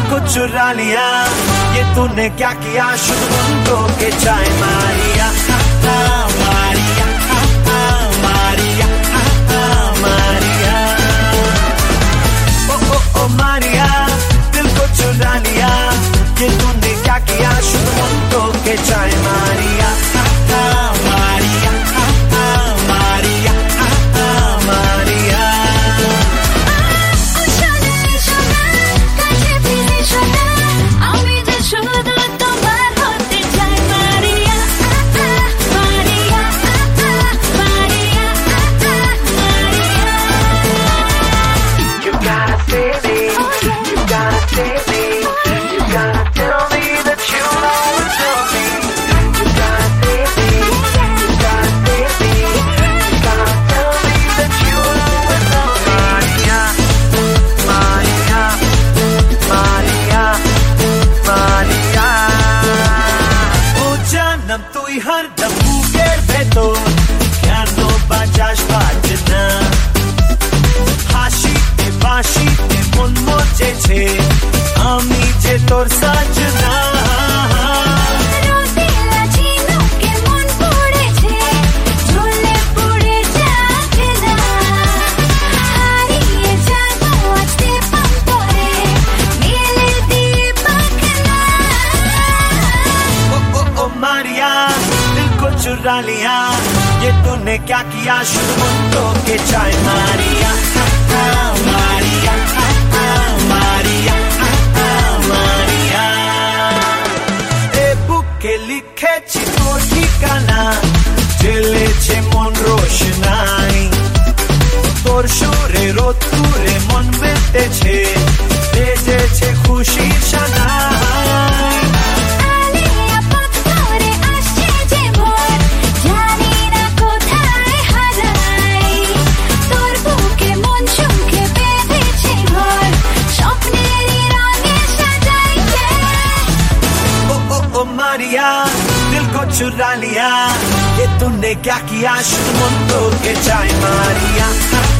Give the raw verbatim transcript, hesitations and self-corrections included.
को चुरा लिया, ये तूने क्या किया, शुद्ध मुंडो के चाय मारिया, मारिया, मारिया, मारिया, ओ ओ ओ मारिया, दिल को चुरा लिया, ये तूने क्या किया, शुद्ध मुंडो के चाय Maria, Maria, Maria, Maria. Hardam buker beto, piano bajash bajna, hashite bashite mon moje che, ami je tor sajna. चुरा लिया, ये तूने क्या किया, शुद्ध मुंडो के चाय मारिया, मारिया, मारिया, मारिया। ए बुके लिखे छि तोर ठिकाना, जेले छे मन रोशनाई, तोर सुरे रोतुरे मन बेते छे, बेजे छे खुशी शानाई। मारिया, दिल को चुरा लिया, ये तूने क्या किया, शुद्ध मुंडो के चाय मारिया।